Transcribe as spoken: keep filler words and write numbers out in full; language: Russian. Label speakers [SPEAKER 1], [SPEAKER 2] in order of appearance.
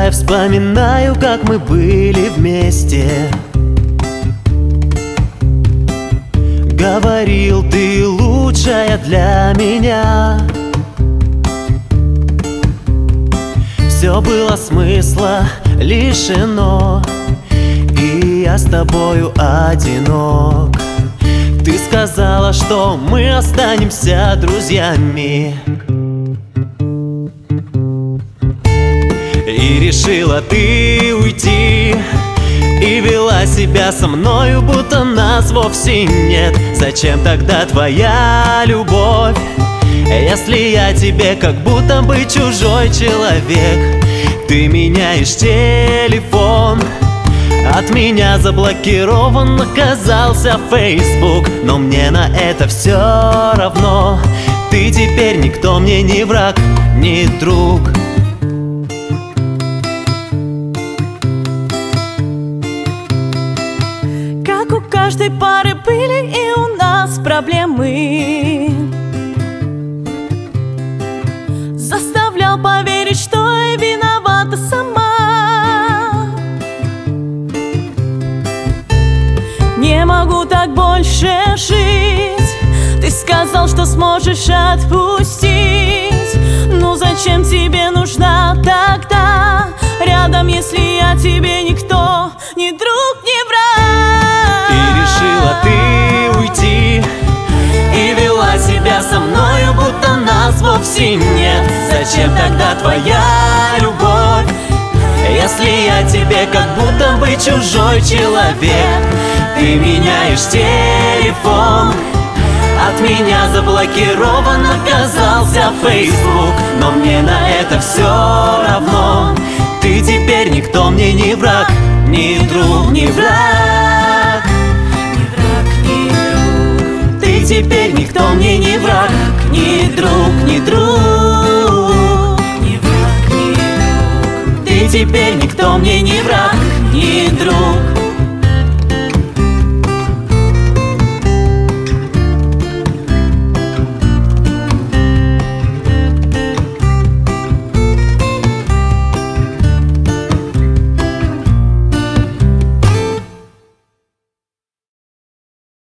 [SPEAKER 1] Иногда я вспоминаю, как мы были вместе. Говорил, ты лучшая для меня. Все было смысла лишено, и я с тобою одинок. Ты сказала, что мы останемся друзьями, и решила ты уйти, и вела себя со мною, будто нас вовсе нет. Зачем тогда твоя любовь, если я тебе как будто бы чужой человек? Ты меняешь телефон, от меня заблокирован оказался Facebook, но мне на это все равно. Ты теперь никто мне, ни враг, ни друг.
[SPEAKER 2] Как у каждой пары были и у нас проблемы, заставлял поверить, что я виновата сама. Не могу так больше жить. Ты сказал, что сможешь отпустить. Ну зачем тебе нужна тогда рядом, если я тебе никто, ни друг, ни враг?
[SPEAKER 1] И решила ты уйти, и вела себя со мною, будто нас вовсе нет. Зачем тогда твоя любовь, если я тебе как будто бы чужой человек? Ты меняешь телефон, от меня заблокирован оказался Facebook, но мне на это все равно. Ты теперь никто мне, ни враг, ни друг, ни враг, ни враг, ни друг. Ты теперь никто мне, ни враг, ни друг, ни друг, ни враг, ни друг. Ты теперь никто мне, ни враг, ни друг.